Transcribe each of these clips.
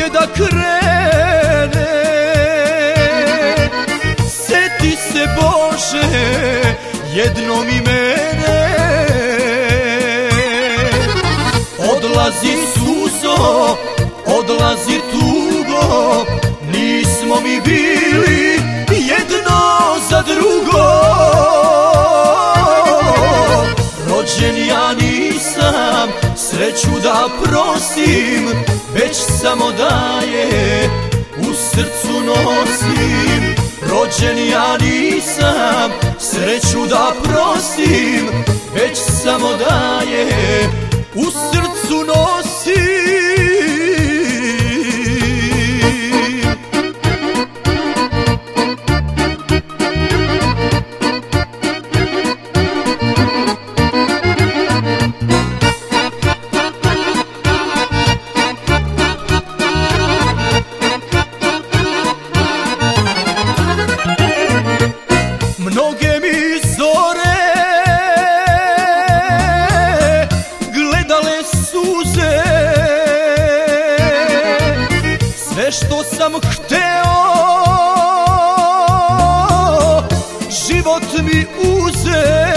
će da krene. Seti se Bože jednom i mene. Odlazi suzo, odlazi tugo, nismo mi bili jedno za drugo. Rođen ja nisam, sreću da prosim, već samo daje, u srcu nosim. Rođen ja nisam, sreću da prosim, već samo daje, u srcu nosim. Mnoge mi zore gledale suze, sve što sam hteo život mi uze.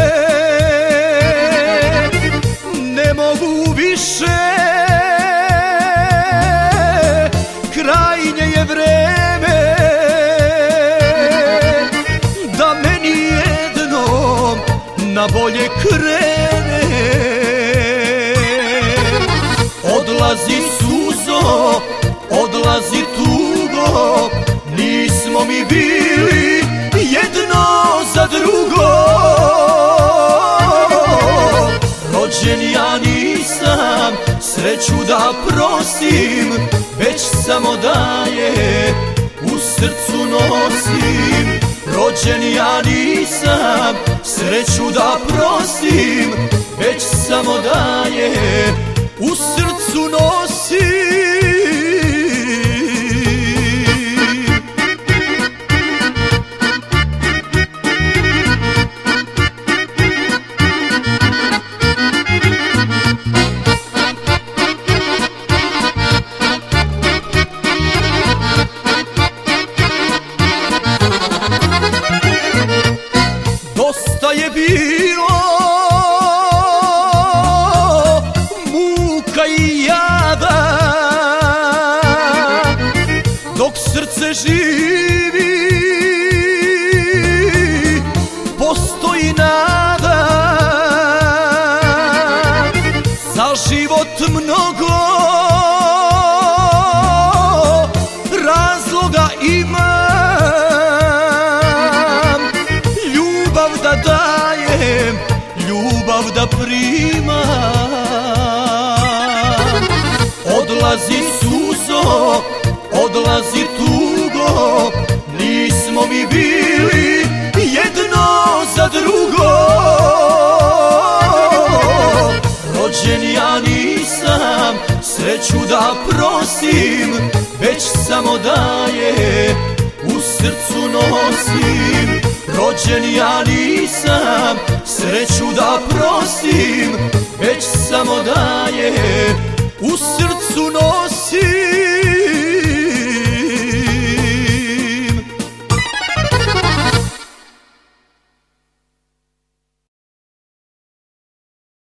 Ne mogu više, krajnje je vreme da meni jednom na bolje krene. Odlazi suzo, odlazi tugo, nismo mi bili jedno za drugo. Rođen ja nisam, sreću da prosim, već samo daje, u srcu nosim. Rođen ja nisam, sreću da prosim, već samo daje, u srcu nosim. Dosta je bilo muka i jada, dok srce živi postoji nada. Za život mnogo razloga imam, da dajem, ljubav da primam. Odlazi suzo, odlazi tugo, nismo mi bili jedno za drugo. Rođen ja nisam, sreću da prosim, već samo daje, u srcu nosim. Rođen ja nisam, sreću da prosim, već samo daje, u srcu nosim.